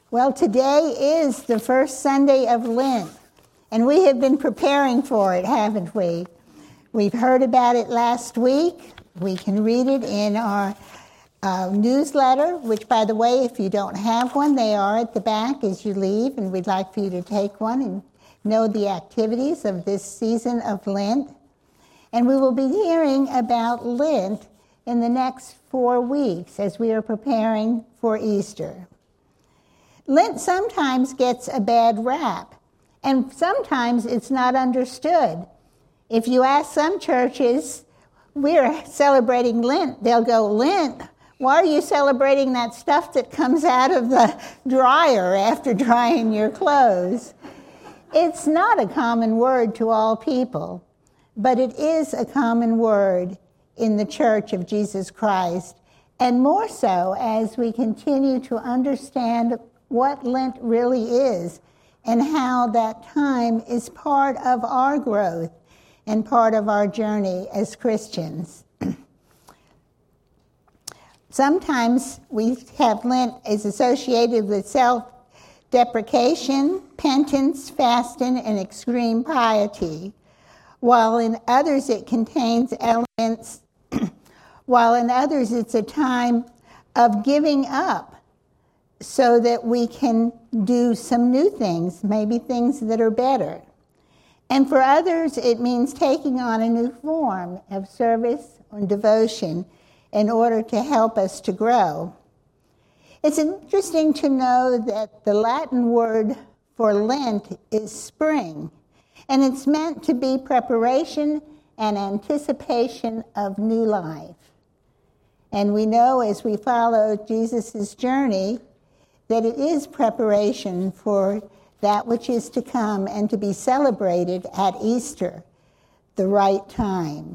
Well, today is the first Sunday of Lent, and we have been preparing for it, haven't we? We've heard about it last week. We can read it in our newsletter, which, by the way, if you don't have one, they are at the back as you leave, and we'd like for you to take one and know the activities of this season of Lent. And we will be hearing about Lent in the next 4 weeks as we are preparing for Easter. Lent sometimes gets a bad rap, and sometimes it's not understood. If you ask some churches, we're celebrating Lent, they'll go, Lent? Why are you celebrating that stuff that comes out of the dryer after drying your clothes? It's not a common word to all people, but it is a common word in the Church of Jesus Christ, and more so as we continue to understand what Lent really is and how that time is part of our growth and part of our journey as Christians. Sometimes we have Lent is associated with self-deprecation, penance, fasting, and extreme piety, while in others it contains elements, while in others it's a time of giving up so that we can do some new things, maybe things that are better. And for others, it means taking on a new form of service and devotion in order to help us to grow. It's interesting to know that the Latin word for Lent is spring, and it's meant to be preparation and anticipation of new life. And we know as we follow Jesus' journey that it is preparation for that which is to come and to be celebrated at Easter, the right time.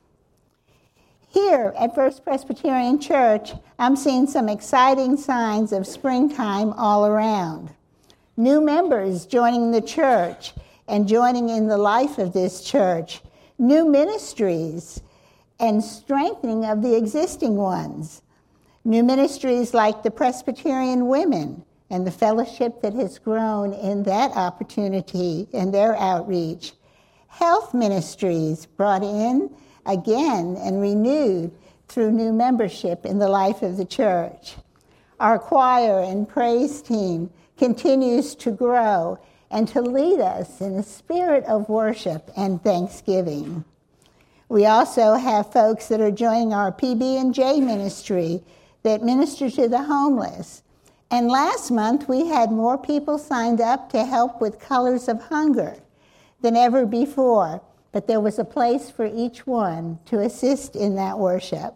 Here at First Presbyterian Church, I'm seeing some exciting signs of springtime all around. New members joining the church and joining in the life of this church, new ministries, and strengthening of the existing ones. New ministries like the Presbyterian Women and the fellowship that has grown in that opportunity and their outreach. Health ministries brought in again and renewed through new membership in the life of the church. Our choir and praise team continues to grow and to lead us in a spirit of worship and thanksgiving. We also have folks that are joining our PB&J ministry that minister to the homeless. And last month, we had more people signed up to help with Colors of Hunger than ever before, but there was a place for each one to assist in that worship.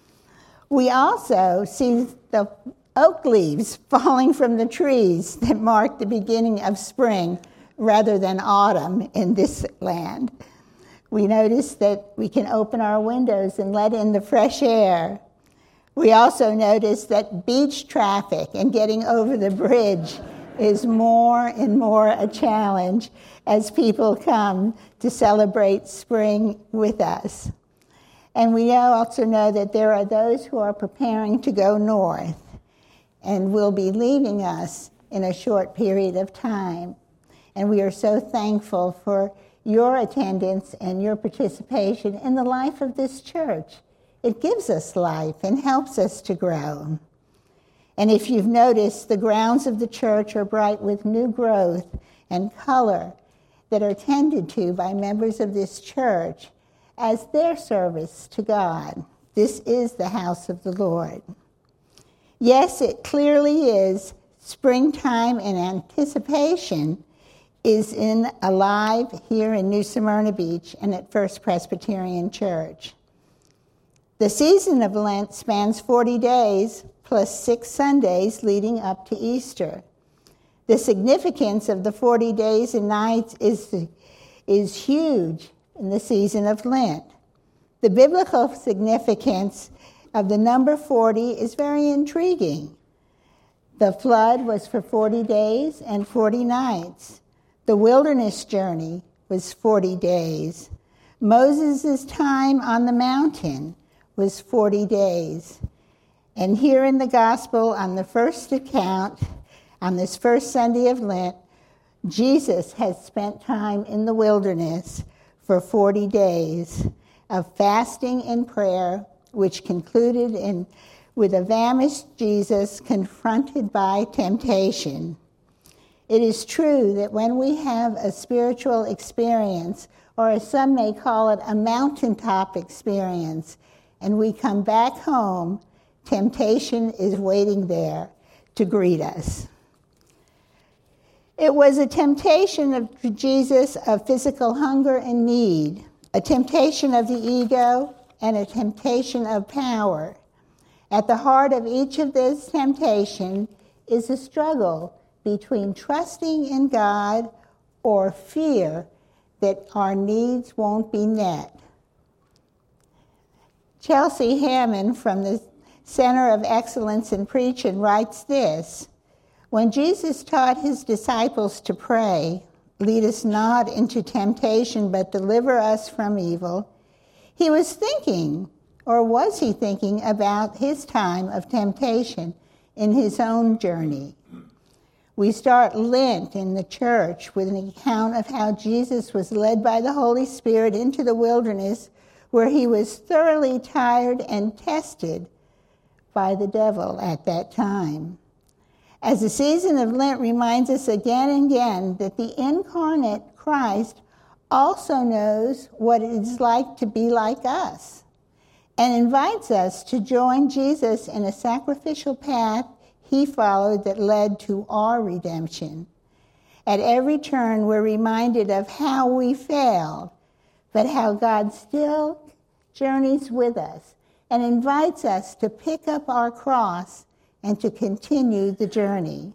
We also see the oak leaves falling from the trees that mark the beginning of spring rather than autumn in this land. We notice that we can open our windows and let in the fresh air. We also notice that beach traffic and getting over the bridge is more and more a challenge as people come to celebrate spring with us. And we also know that there are those who are preparing to go north and will be leaving us in a short period of time. And we are so thankful for your attendance and your participation in the life of this church. It gives us life and helps us to grow. And if you've noticed, the grounds of the church are bright with new growth and color that are tended to by members of this church as their service to God. This is the house of the Lord. Yes, it clearly is springtime, and anticipation is alive here in New Smyrna Beach and at First Presbyterian Church. The season of Lent spans 40 days plus 6 Sundays leading up to Easter. The significance of the 40 days and nights is huge in the season of Lent. The biblical significance of the number 40 is very intriguing. The flood was for 40 days and 40 nights. The wilderness journey was 40 days. Moses' time on the mountain was 40 days. And here in the gospel, on the first account On this first Sunday of Lent, Jesus had spent time in the wilderness for 40 days of fasting and prayer, which concluded with a famished Jesus confronted by temptation. It is true that when we have a spiritual experience, or as some may call it, a mountaintop experience, and we come back home, temptation is waiting there to greet us. It was a temptation of Jesus of physical hunger and need, a temptation of the ego, and a temptation of power. At the heart of each of this temptation is a struggle between trusting in God or fear that our needs won't be met. Chelsea Hammond from the Center of Excellence in Preaching writes this: when Jesus taught his disciples to pray, "Lead us not into temptation, but deliver us from evil," he was thinking, or was he thinking, about his time of temptation in his own journey. We start Lent in the church with an account of how Jesus was led by the Holy Spirit into the wilderness, where he was thoroughly tried and tested by the devil at that time. As the season of Lent reminds us again and again that the incarnate Christ also knows what it is like to be like us, and invites us to join Jesus in a sacrificial path he followed that led to our redemption. At every turn, we're reminded of how we failed, but how God still journeys with us and invites us to pick up our cross and to continue the journey.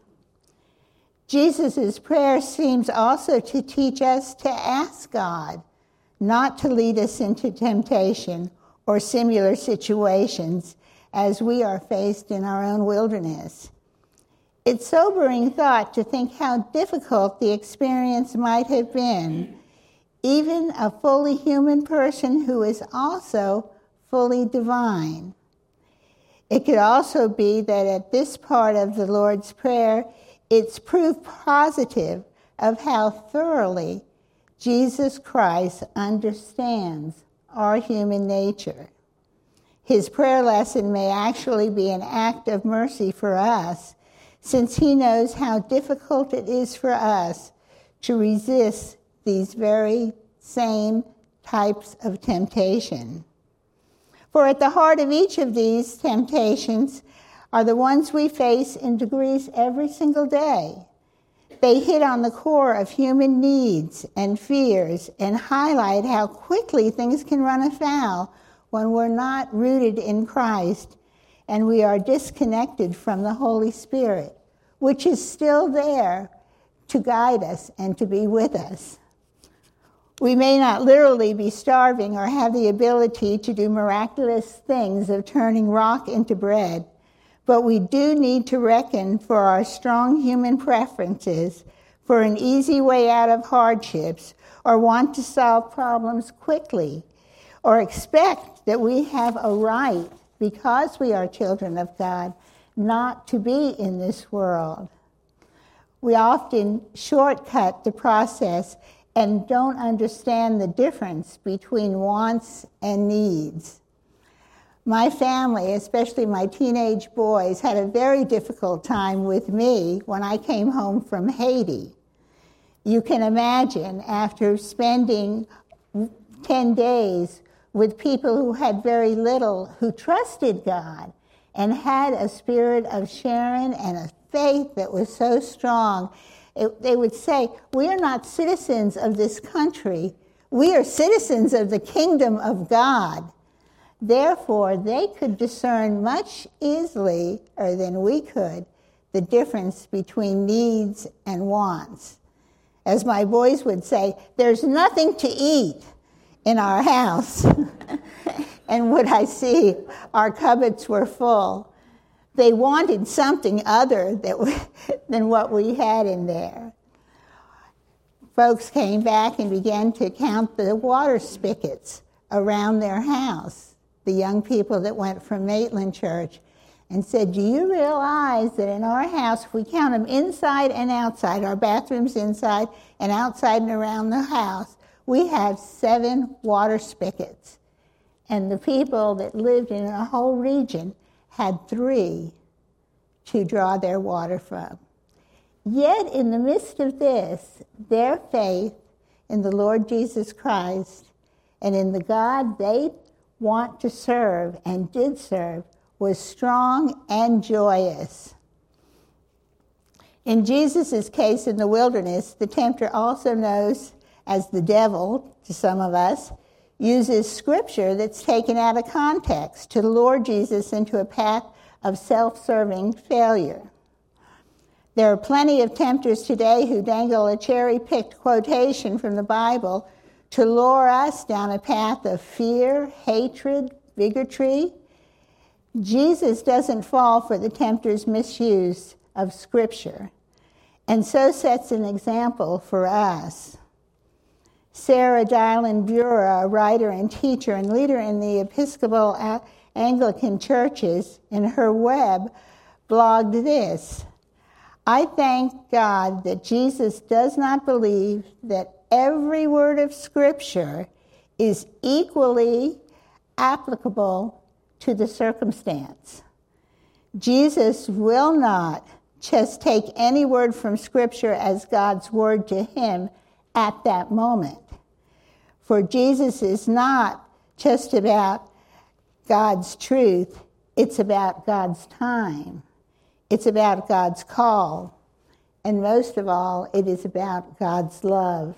Jesus' prayer seems also to teach us to ask God not to lead us into temptation or similar situations as we are faced in our own wilderness. It's sobering thought to think how difficult the experience might have been, even a fully human person who is also fully divine. It could also be that at this part of the Lord's Prayer, it's proof positive of how thoroughly Jesus Christ understands our human nature. His prayer lesson may actually be an act of mercy for us, since he knows how difficult it is for us to resist these very same types of temptation. For at the heart of each of these temptations are the ones we face in degrees every single day. They hit on the core of human needs and fears and highlight how quickly things can run afoul when we're not rooted in Christ and we are disconnected from the Holy Spirit, which is still there to guide us and to be with us. We may not literally be starving or have the ability to do miraculous things of turning rock into bread, but we do need to reckon for our strong human preferences for an easy way out of hardships, or want to solve problems quickly, or expect that we have a right, because we are children of God, not to be in this world. We often shortcut the process and don't understand the difference between wants and needs. My family, especially my teenage boys, had a very difficult time with me when I came home from Haiti. You can imagine, after spending 10 days with people who had very little, who trusted God and had a spirit of sharing and a faith that was so strong, they would say, "We are not citizens of this country. We are citizens of the kingdom of God." Therefore, they could discern much easier than we could the difference between needs and wants. As my boys would say, "There's nothing to eat in our house." And would I see our cupboards were full. They wanted something other than what we had in there. Folks came back and began to count the water spigots around their house, the young people that went from Maitland Church, and said, do you realize that in our house, if we count them inside and outside, our bathrooms inside and outside and around the house, we have 7 water spigots. And the people that lived in a whole region had 3 to draw their water from. Yet in the midst of this, their faith in the Lord Jesus Christ and in the God they want to serve and did serve was strong and joyous. In Jesus' case in the wilderness, the tempter, also known as the devil to some of us, uses scripture that's taken out of context to lure Jesus into a path of self-serving failure. There are plenty of tempters today who dangle a cherry-picked quotation from the Bible to lure us down a path of fear, hatred, bigotry. Jesus doesn't fall for the tempter's misuse of Scripture, and so sets an example for us. Sarah Dylan Bura, a writer and teacher and leader in the Episcopal Anglican churches, in her web blogged this: I thank God that Jesus does not believe that every word of Scripture is equally applicable to the circumstance. Jesus will not just take any word from Scripture as God's word to him at that moment. For Jesus is not just about God's truth, it's about God's time. It's about God's call. And most of all, it is about God's love.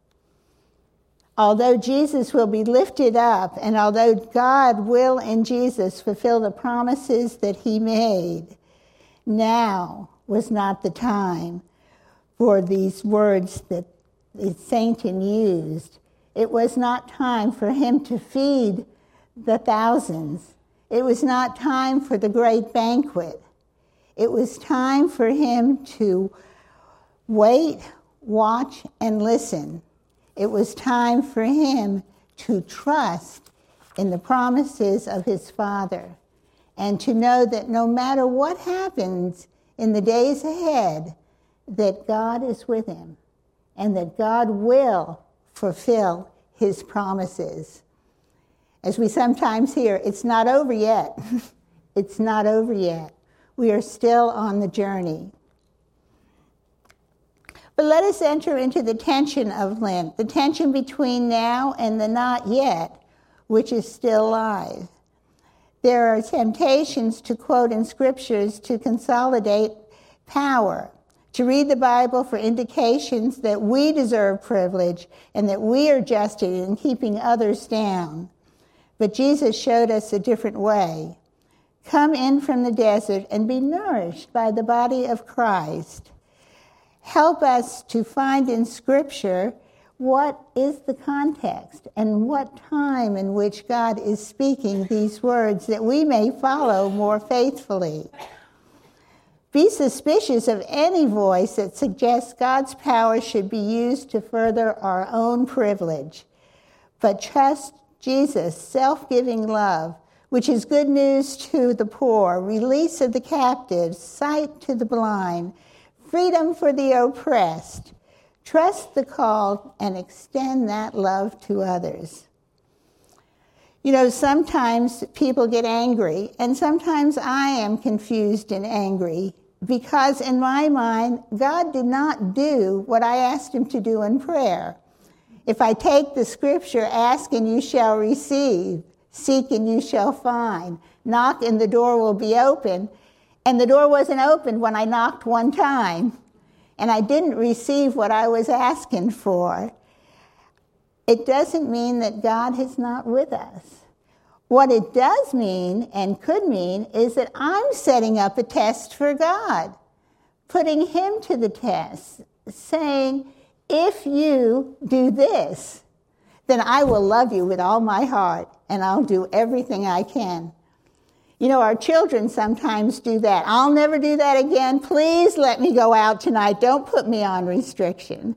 Although Jesus will be lifted up, and although God will in Jesus fulfill the promises that he made, now was not the time for these words that Satan used. It was not time for him to feed the thousands. It was not time for the great banquet. It was time for him to wait, watch, and listen. It was time for him to trust in the promises of his Father and to know that no matter what happens in the days ahead, that God is with him and that God will fulfill his promises. As we sometimes hear, it's not over yet. It's not over yet. We are still on the journey. But let us enter into the tension of Lent, the tension between now and the not yet, which is still live. There are temptations to quote in scriptures to consolidate power, to read the Bible for indications that we deserve privilege and that we are just in keeping others down. But Jesus showed us a different way. Come in from the desert and be nourished by the body of Christ. Help us to find in Scripture what is the context and what time in which God is speaking these words that we may follow more faithfully. Be suspicious of any voice that suggests God's power should be used to further our own privilege, but trust Jesus' self-giving love, which is good news to the poor, release of the captives, sight to the blind, freedom for the oppressed. Trust the call and extend that love to others. You know, sometimes people get angry, and sometimes I am confused and angry because in my mind, God did not do what I asked him to do in prayer. If I take the scripture, ask and you shall receive, seek and you shall find, knock and the door will be open, and the door wasn't opened when I knocked one time, and I didn't receive what I was asking for, it doesn't mean that God is not with us. What it does mean, and could mean, is that I'm setting up a test for God, putting him to the test, saying, if you do this, then I will love you with all my heart, and I'll do everything I can. You know, our children sometimes do that. I'll never do that again. Please let me go out tonight. Don't put me on restriction.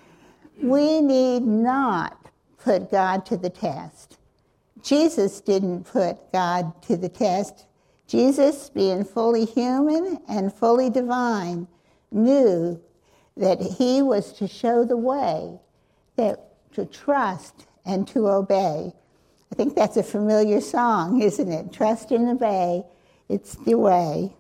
We need not put God to the test. Jesus didn't put God to the test. Jesus, being fully human and fully divine, knew that he was to show the way, that to trust and to obey. I think that's a familiar song, isn't it? Trust and obey, it's the way.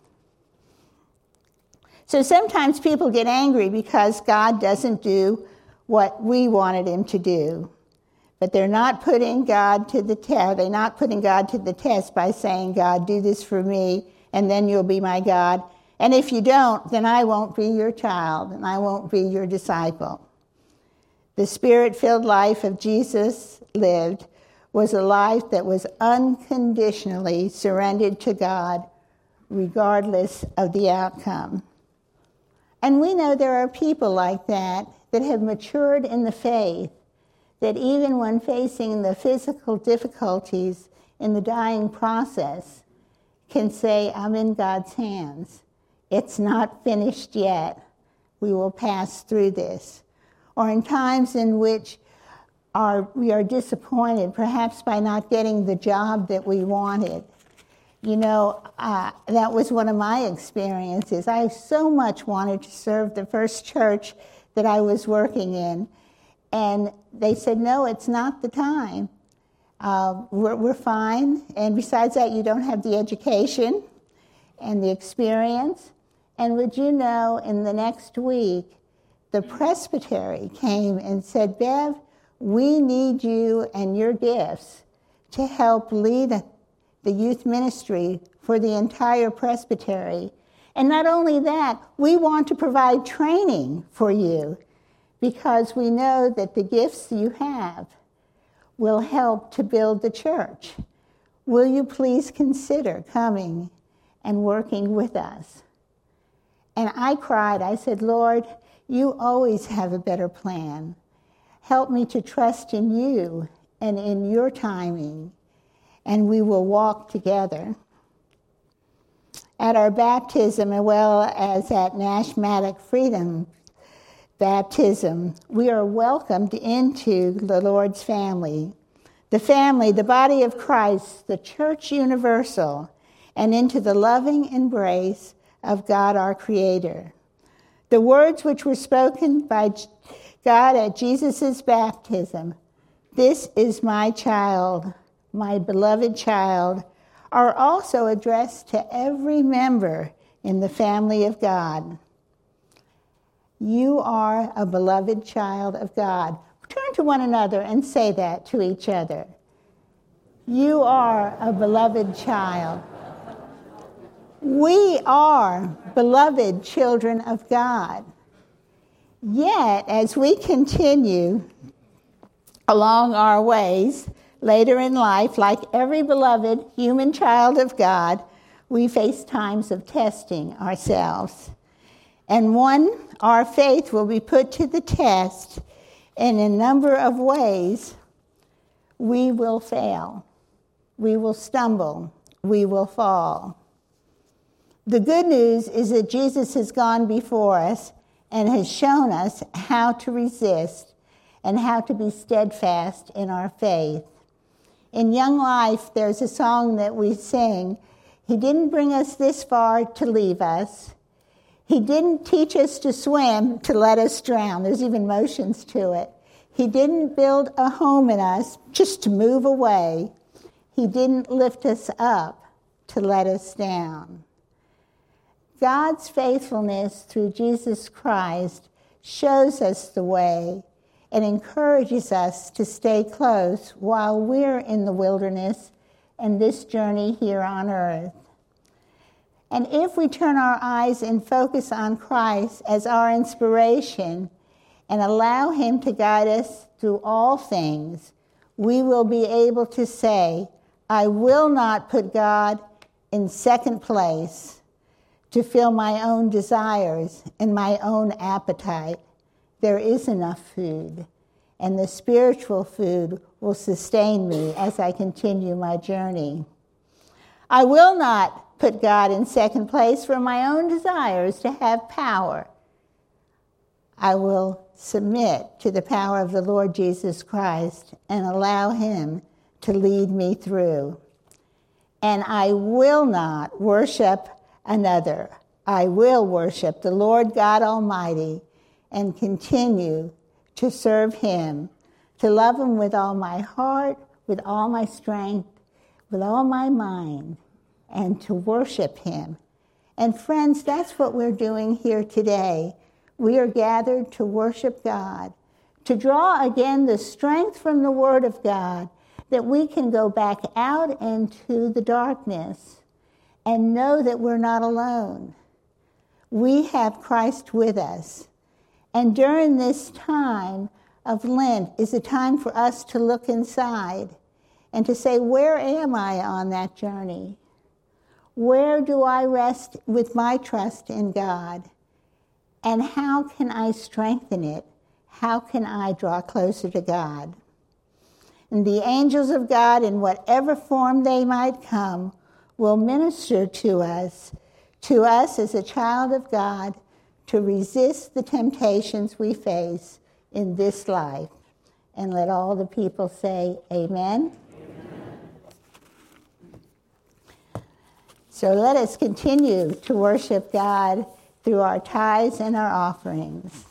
So sometimes people get angry because God doesn't do what we wanted him to do. But they're not putting God to the test. They're not putting God to the test by saying, God, do this for me, and then you'll be my God. And if you don't, then I won't be your child, and I won't be your disciple. The Spirit-filled life of Jesus lived was a life that was unconditionally surrendered to God, regardless of the outcome. And we know there are people like that have matured in the faith, that even when facing the physical difficulties in the dying process, can say, I'm in God's hands. It's not finished yet. We will pass through this. Or in times in which we are disappointed, perhaps by not getting the job that we wanted. You know, that was one of my experiences. I so much wanted to serve the first church that I was working in. And they said, no, it's not the time. We're fine. And besides that, you don't have the education and the experience. And would you know, in the next week, the presbytery came and said, Bev, we need you and your gifts to help lead the youth ministry for the entire presbytery. And not only that, we want to provide training for you because we know that the gifts you have will help to build the church. Will you please consider coming and working with us? And I cried. I said, Lord, you always have a better plan. Help me to trust in you and in your timing, and we will walk together. At our baptism, as well as at Nashmatic Freedom Baptism, we are welcomed into the Lord's family, the body of Christ, the church universal, and into the loving embrace of God our Creator. The words which were spoken by God at Jesus' baptism, "This is my child, my beloved child," are also addressed to every member in the family of God. You are a beloved child of God. Turn to one another and say that to each other. You are a beloved child. We are beloved children of God. Yet, as we continue along our ways later in life, like every beloved human child of God, we face times of testing ourselves. And our faith will be put to the test in a number of ways. We will fail. We will stumble. We will fall. The good news is that Jesus has gone before us and has shown us how to resist and how to be steadfast in our faith. In Young Life, there's a song that we sing. He didn't bring us this far to leave us. He didn't teach us to swim to let us drown. There's even motions to it. He didn't build a home in us just to move away. He didn't lift us up to let us down. God's faithfulness through Jesus Christ shows us the way and encourages us to stay close while we're in the wilderness and this journey here on earth. And if we turn our eyes and focus on Christ as our inspiration and allow him to guide us through all things, we will be able to say, I will not put God in second place to fill my own desires and my own appetite. There is enough food, and the spiritual food will sustain me as I continue my journey. I will not put God in second place for my own desires to have power. I will submit to the power of the Lord Jesus Christ and allow him to lead me through. and I will not worship another. I will worship the Lord God Almighty and continue to serve him, to love him with all my heart, with all my strength, with all my mind, and to worship him. And friends, that's what we're doing here today. We are gathered to worship God, to draw again the strength from the Word of God, that we can go back out into the darkness and know that we're not alone. We have Christ with us. And during this time of Lent is a time for us to look inside and to say, where am I on that journey? Where do I rest with my trust in God? And how can I strengthen it? How can I draw closer to God? And the angels of God, in whatever form they might come, will minister to us as a child of God, to resist the temptations we face in this life. And let all the people say, amen. So let us continue to worship God through our tithes and our offerings.